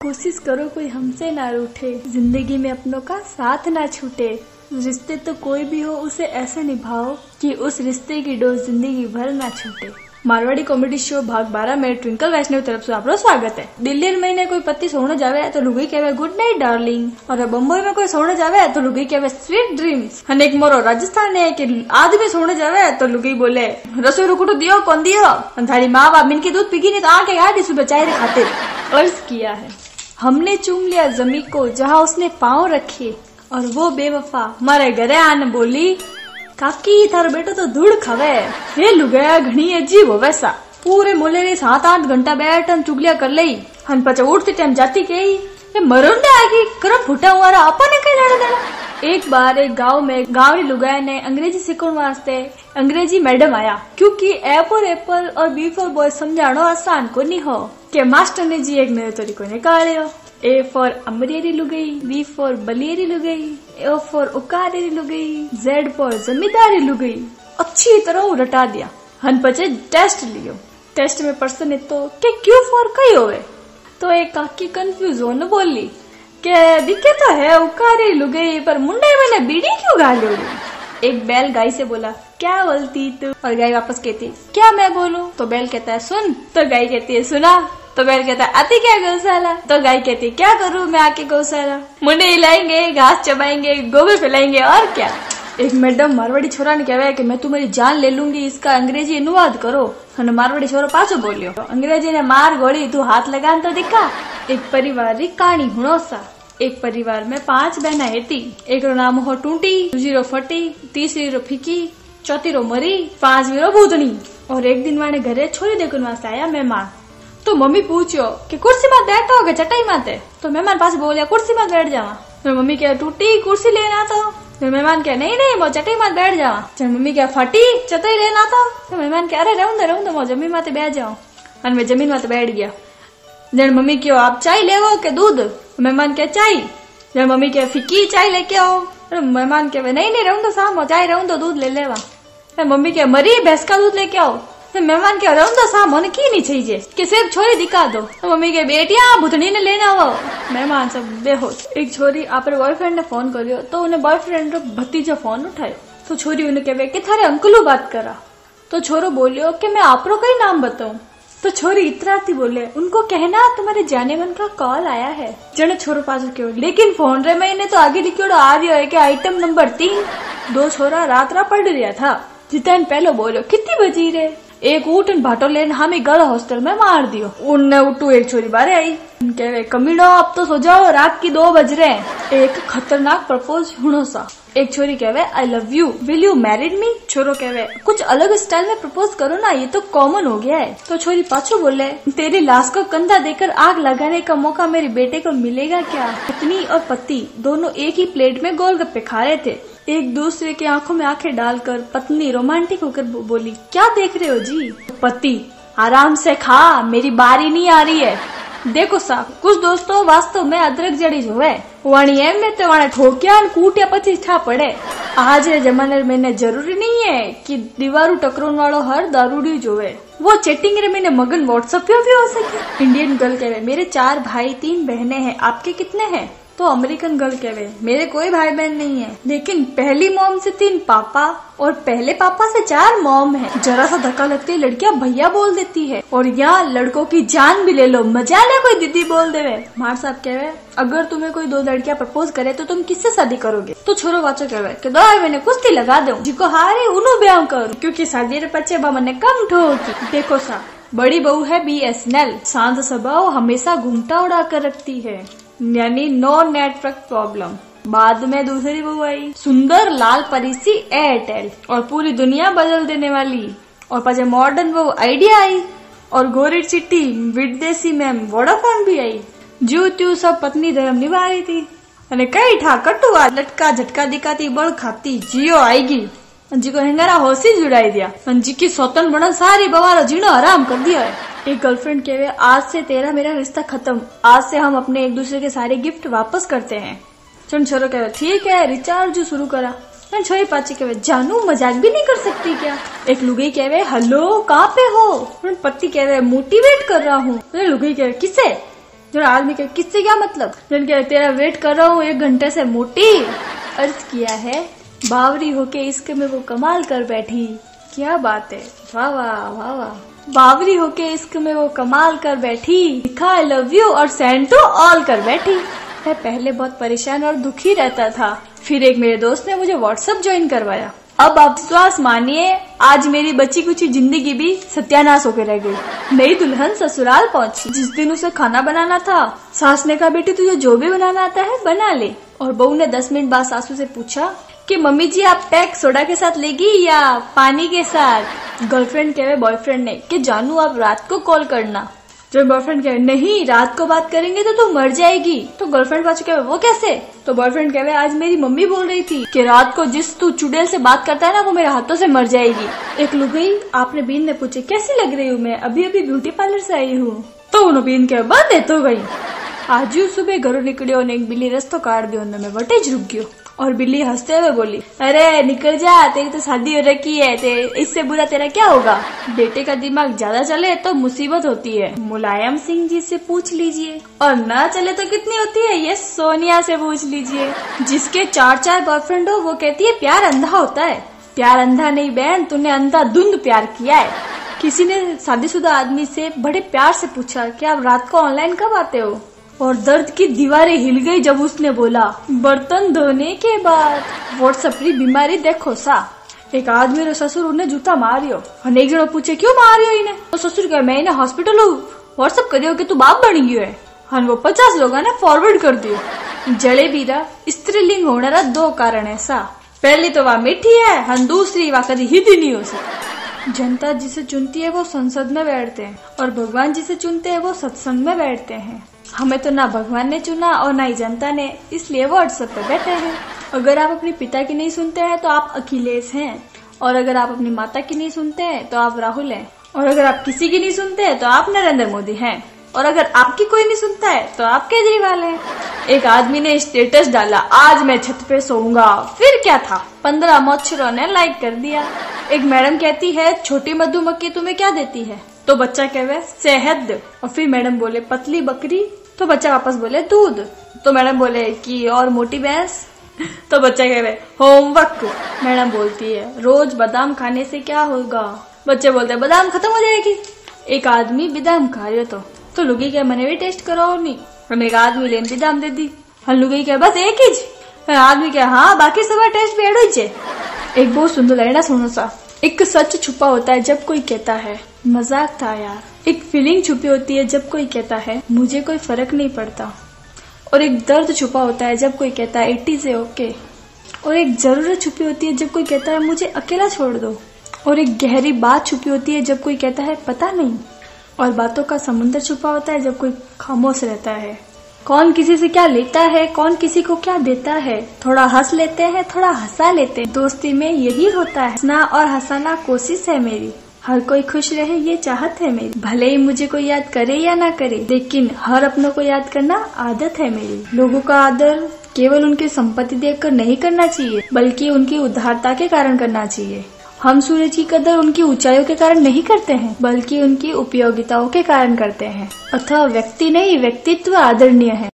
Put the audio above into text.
कोशिश करो कोई हमसे ना रूठे, जिंदगी में अपनों का साथ ना छूटे। रिश्ते तो कोई भी हो उसे ऐसे निभाओ कि उस रिश्ते की डोर जिंदगी भर ना छूटे। मारवाड़ी कॉमेडी शो भाग 12 में ट्विंकल वैष्णव तरफ से आपको स्वागत है। दिल्ली में कोई पति सोने जावे तो लुगाई कहवे गुड नाइट डार्लिंग, और बम्बई में कोई सोने जावे तो लुगाई कहवे स्वीट ड्रीम्स। अने एक मोरो राजस्थान है कि आदमी सोने जावे तो लुगाई बोले रसोई रुकुटो दियो कौन दियो, थारी माँ बाप मिनकी दूध पीगी नहीं तो आके गाड़ी सुबह चाय खातिर। अर्ज किया है हमने चूम लिया जमी को जहाँ उसने पाँव रखे, और वो बेवफा मारे घरे आने बोली काकी थारो बेटो तो धूड़ खावे। हे लुगाया घणी अजीब हो वैसा, पूरे मोले रे 7-8 घंटा बैठन चुगलिया कर लई, हन पचा उठते टाइम जाती कही ये मरोंडे आगी करम फुटा हुआ अपने कई लेना देना। एक बार एक गांव में गांवरी लुगाया ने अंग्रेजी सीखने वास्ते अंग्रेजी मैडम आया, क्योंकि ए फॉर एप्पल और बी फॉर बॉय समझानो आसान को नहीं हो के मास्टर ने जी एक नयो तरीको निकालियो। ए फॉर अमरेरी लुगाई, बी फॉर बलियरी लुगाई, ओ फॉर उकारेरी लुगाई, जेड फॉर जमींदारी लुगाई। अच्छी तरह रटा दिया। हन पचे टेस्ट लियो। टेस्ट में पर्सन है तो के क्यू फॉर कई होवे, तो एक काकी कंफ्यूज हो न बोली के दिखे तो है उकारेरी लुगाई पर मुंडे मैंने बीड़ी क्यों गाली। एक बैल गाय से बोला क्या बोलती तू, और गाय वापस कहती क्या मैं बोलूं, तो बैल कहता है सुन, तो गाय कहती है सुना, तो बैल कहता है आती क्या गौशाला, तो गाय कहती क्या करूं मैं आके गौशाला, मुंडे हिलाएंगे, घास चबाएंगे, गोबर फैलाएंगे और क्या। एक मैडम मारवाड़ी छोरा ने कहवा कि मैं तुम्हारी जान ले लूंगी, इसका अंग्रेजी अनुवाद करो। और मारवाड़ी छोरो पाछो बोलियो अंग्रेजी ने मार गोली तू हाथ लगान तो दिखा। एक परिवार री कहानी हुणो सा। एक परिवार में 5 बहना हेती, एक रो नाम हो टूटी, दूसरी रो फटी, तीसरी रो फीकी, चौथी रो मरी, 5वीं रो भूतनी। और एक दिन वाने घरे छोरी देखने वास्ते आया मेहमान, तो मम्मी पूछो कि कुर्सी में बैठो के चटाई माते, तो मेहमान पास बोलिया कुर्सी में बैठ जावा। तो मम्मी क्या टूटी कुर्सी लेना, तो मेहमान क्या नहीं वो चटाई में बैठ जावा। तो मम्मी क्या फटी चटाई लेना, तो मेहमान क्या अरे रहूं दो जमीन माते बैठ जाओ। और मैं जमीन माते बैठ गया। जन मम्मी क्यों आप चाय लेवो के दूध, मेहमान क्या चाय। जन मम्मी क्या फीकी चाय लेके आओ, मेहमान क्या नहीं रहूं तो साम चाय रहूं तो दूध ले लेवा। मम्मी क्या मरी भैंस का दूध लेके आओ, मेहमान क्या रहूं तो साम होने की नहीं चाहिए कि सिर्फ छोरी दिखा दो। तो मम्मी के बेटिया भुतनी ने लेना वो। मेहमान सब बेहोश। एक छोरी आपरे बॉयफ्रेंड ने फोन करियो, तो उन्हें बॉयफ्रेंड रो भतीजो फोन उठायो, तो छोरी उन्हें कहवे कि थारे अंकलू बात करा। तो छोरो बोलियो कि मैं आपरो कई नाम बताऊं। तो छोरी इतराती बोले उनको कहना तुम्हारे जाने मन का कॉल आया है। जने छोरो पास क्यों लेकिन फोन रे मैंने तो आगे लिखियो आ रही है कि आइटम नंबर 3। 2 छोरा रात पढ़ रहा था। जितन पहलो बोलो कितनी बजी रे, एक ऊट भाटो लेन हमें गर्ल हॉस्टल में मार दियो। उनने उठू एक छोरी बारे आई, कहे कमीनो अब तो सो जाओ रात की 2 बज रहे हैं। एक खतरनाक प्रपोज हुणो सा। एक छोरी कहवे I love you, will you married me. छोरो कहवे कुछ अलग स्टाइल में प्रपोज करो ना, ये तो कॉमन हो गया है। तो छोरी पाछो बोले तेरी लाश को कंधा देकर आग लगाने का मौका मेरे बेटे को मिलेगा क्या। पत्नी और पति दोनों एक ही प्लेट में गोलगप्पे खा रहे थे। एक दूसरे की आंखों में आंखें डालकर पत्नी रोमांटिक होकर बोली क्या देख रहे हो जी। पति आराम से खा, मेरी बारी नहीं आ रही है। देखो साहब कुछ दोस्तों वास्तव में अदरक जड़ी जो है वाणी एम में तो वाणे ठोकिया कूटिया पची ठा पड़े। आज के जमाने में जरूरी नहीं है कि दीवारू टकरोन वालों हर दारूडी जो है वो चैटिंग रे मैंने मगन व्हाट्सएप पे भी हो सके। इंडियन गर्ल कहे मेरे 4 भाई 3 बहनें हैं, आपके कितने हैं। तो अमेरिकन गर्ल कहवे मेरे कोई भाई बहन नहीं है, लेकिन पहली मॉम से 3 पापा और पहले पापा से 4 मॉम है। जरा सा धक्का लगते ही लड़कियां भैया बोल देती है, और यहाँ लड़कों की जान भी ले लो मजा ले कोई दीदी बोल देवे। मार साहब कहवे अगर तुम्हें कोई 2 लड़कियां प्रपोज करे तो तुम किससे शादी करोगे। तो छोरो वाचो कहवे कि दो मैंने कुश्ती लगा दो, जिको हारे उन्हों ब्याह करो, क्योंकि शादी रे पचे बा मने कम ठोकी। देखो सा बड़ी बहू है BSNL, शांत स्वभाव हमेशा घूमता उड़ा कर रखती है, यानी नो नेटवर्क प्रॉब्लम। बाद में दूसरी बहू आई सुंदर लाल परीसी एयरटेल, और पूरी दुनिया बदल देने वाली। और पाछे मॉडर्न बहू आइडिया आई, और गोरी चिट्टी विदेशी मैम वोडाफोन भी आई। जू त्यू सब पत्नी धर्म निभा रही थी, अने कई ठा कटुआ लटका झटका दिखाती बड़ खाती जियो आएगी, जी को हेंगारा होशी जुड़ाई दिया, जी की स्वतंत्र बना सारी बवारो जीणो हराम कर दिया है। एक गर्लफ्रेंड कहवे आज से तेरा मेरा रिश्ता खत्म, आज से हम अपने एक दूसरे के सारे गिफ्ट वापस करते हैं। चल छोरो कहवे ठीक है रिचार्ज शुरू करा। छोरी पाची कहवे जानू मजाक भी नहीं कर सकती क्या। एक लुगाई कहवे हेलो कहाँ पे हो। पति कहवे मोटिवेट कर रहा हूँ। लुगाई कहवे किसे। जो आदमी कहे किससे क्या मतलब, जो कहे तेरा वेट कर रहा हूँ 1 घंटे से मोटी। अर्ज किया है बावरी होके इश्क में वो कमाल कर बैठी। क्या बात है, वाह वाह वाह वाह। बावरी होके इश्क में वो कमाल कर बैठी, लिखा आई लव यू और सेंड टू ऑल कर बैठी। मैं पहले बहुत परेशान और दुखी रहता था, फिर एक मेरे दोस्त ने मुझे व्हाट्सएप ज्वाइन करवाया। अब आप विश्वास मानिए आज मेरी बची कुछ जिंदगी भी सत्यानाश होकर रह गई। नई दुल्हन ससुराल पहुंची, जिस दिन उसे खाना बनाना था सास ने कहा बेटी तुझे जो भी बनाना आता है बना ले। और बहू ने 10 मिनट बाद सासू से पूछा कि मम्मी जी आप पैक सोडा के साथ लेगी या पानी के साथ। गर्लफ्रेंड कहे बॉयफ्रेंड ने कि जानू आप रात को कॉल करना। जो बॉयफ्रेंड कहे नहीं रात को बात करेंगे तो तू मर जाएगी। तो गर्लफ्रेंड बात कहे वो कैसे। तो बॉयफ्रेंड कहे आज मेरी मम्मी बोल रही थी कि रात को जिस तू चुड़ैल से बात करता है ना वो मेरे हाथों से मर जाएगी। एक लुगाई आपने बीन ने पूछे कैसी लग रही हूँ मैं, अभी अभी ब्यूटी पार्लर से आई हूँ। तो उन्होंने बीन कहे बात है तो गई। आज सुबह घरों निकलियो ने एक बिल्ली रस्तो काट दियो, मैं वटेज रुक गयो। और बिल्ली हंसते हुए बोली अरे निकल जा तेरी तो शादी हो रखी है, इससे बुरा तेरा क्या होगा। बेटे का दिमाग ज्यादा चले तो मुसीबत होती है, मुलायम सिंह जी से पूछ लीजिए। और ना चले तो कितनी होती है, ये सोनिया से पूछ लीजिए। जिसके 4 बॉयफ्रेंड हो वो कहती है प्यार अंधा होता है। प्यार अंधा नहीं बहन, तूने अंधाधुंध प्यार किया है। किसी ने शादीशुदा आदमी से बड़े प्यार से पूछा कि आप रात को ऑनलाइन कब आते हो, और दर्द की दीवारें हिल गई जब उसने बोला बर्तन धोने के बाद। व्हाट्सएप की बीमारी देखो सा। एक आदमी रो ससुर उन्हें जूता मारियो और एक जनो पूछे क्यों मारियो इन्हें। तो ससुर कहे मैं इन्हें हॉस्पिटल व्हाट्सएप करियो कि तू बाप बन गयो है। हाँ वो 50 लोग ने फॉरवर्ड कर दियो। जड़े बीरा स्त्रीलिंग होने 2 कारण है सा। पहली तो वह मीठी है, हाँ दूसरी वह कभी हिद ही नहीं हो सकती। जनता जिसे चुनती है वो संसद में बैठते हैं और भगवान जिसे चुनते हैं वो सत्संग में बैठते हैं। हमें तो ना भगवान ने चुना और ना ही जनता ने, इसलिए वो व्हाट्सएप पे बैठे हैं। अगर आप अपने पिता की नहीं सुनते हैं तो आप अखिलेश हैं, और अगर आप अपनी माता की नहीं सुनते हैं तो आप राहुल हैं, और अगर आप किसी की नहीं सुनते हैं तो आप नरेंद्र मोदी हैं, और अगर आपकी कोई नहीं सुनता है तो आप केजरीवाल हैं। एक आदमी ने स्टेटस डाला आज मैं छत पे सोऊंगा, फिर क्या था 15 मच्छरों ने लाइक कर दिया। एक मैडम कहती है छोटी मधुमक्खी तुम्हें क्या देती है, तो बच्चा कहे शहद। और फिर मैडम बोले पतली बकरी, तो बच्चा वापस बोले दूध। तो मैडम बोले कि और मोटी भैंस, तो बच्चा कह रहे होमवर्क। मैडम बोलती है रोज बादाम खाने से क्या होगा, बच्चे बोलते हैं बादाम खत्म हो जाएगी। एक आदमी बादाम खा रहे तो लुगी क्या मैंने भी टेस्ट कराओ नहीं, हमने एक आदमी लेन बादाम दे दी। हाँ लुगी क्या बस एक ही, आदमी क्या हाँ बाकी सब टेस्ट भी एड हो। एक बहुत सुंदर लाइन सुनो सा। एक सच छुपा होता है जब कोई कहता है मजाक था यार। एक फीलिंग छुपी होती है जब कोई कहता है मुझे कोई फर्क नहीं पड़ता। और एक दर्द छुपा होता है जब कोई कहता है 80 से ओके। और एक जरूरत छुपी होती है जब कोई कहता है मुझे अकेला छोड़ दो। और एक गहरी बात छुपी होती है जब कोई कहता है पता नहीं। और बातों का समुद्र छुपा होता है जब कोई खामोश रहता है। कौन किसी से क्या लेता है, कौन किसी को क्या देता है, थोड़ा हंस लेते हैं थोड़ा हंसा लेते हैं। दोस्ती में यही होता है, हंसना और हंसाना कोशिश है मेरी। हर कोई खुश रहे ये चाहत है मेरी। भले ही मुझे कोई याद करे या ना करे, लेकिन हर अपनों को याद करना आदत है मेरी। लोगों का आदर केवल उनकी संपत्ति देखकर नहीं करना चाहिए, बल्कि उनकी उदारता के कारण करना चाहिए। हम सूरज की कदर उनकी ऊंचाइयों के कारण नहीं करते हैं, बल्कि उनकी उपयोगिताओं के कारण करते हैं। अतः व्यक्ति नहीं व्यक्तित्व आदरणीय है।